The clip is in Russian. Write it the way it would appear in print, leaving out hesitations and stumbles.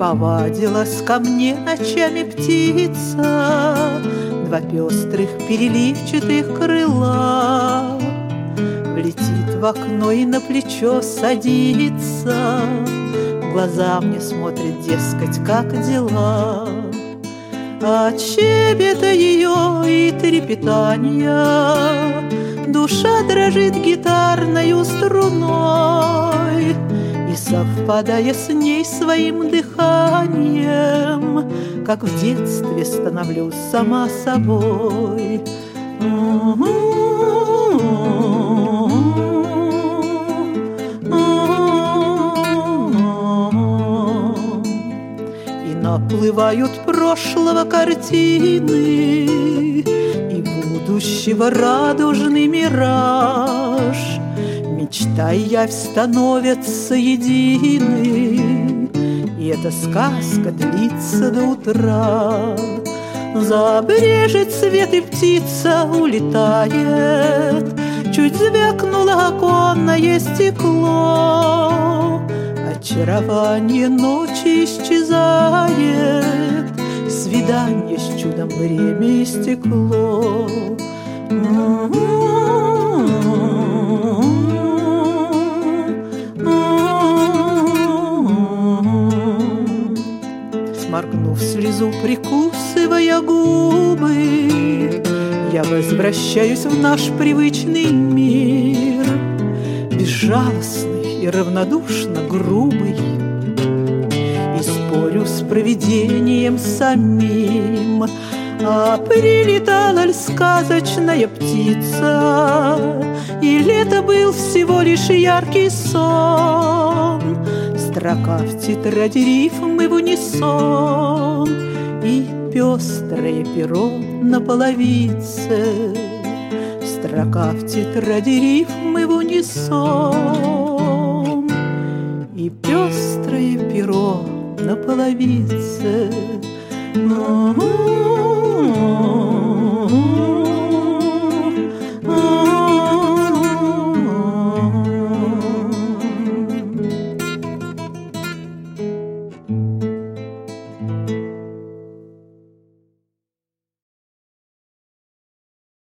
Повадилась ко мне ночами птица, два пестрых переливчатых крыла. Влетит в окно и на плечо садится, в глаза мне смотрит, дескать, как дела. От щебета ее и трепетания душа дрожит гитарною струной, и, совпадая с ней своим дыханием, как в детстве становлюсь сама собой. И наплывают прошлого картины, и будущего радужный мираж. Мечта и явь становятся едины, и эта сказка длится до утра. Забрежет свет, и птица улетает, чуть звякнуло оконное стекло. Очарование ночи исчезает, свидание с чудом время истекло. Сморгнув слезу, прикусывая губы, я возвращаюсь в наш привычный мир, безжалостный и равнодушно грубый, и спорю с провидением самим. А прилетала ль сказочная птица, или это был всего лишь яркий сон? Строка в тетради рифмы в унисон, и пестрое перо на половице. Строка в тетради рифмы в унисон, и пестрое перо на половице.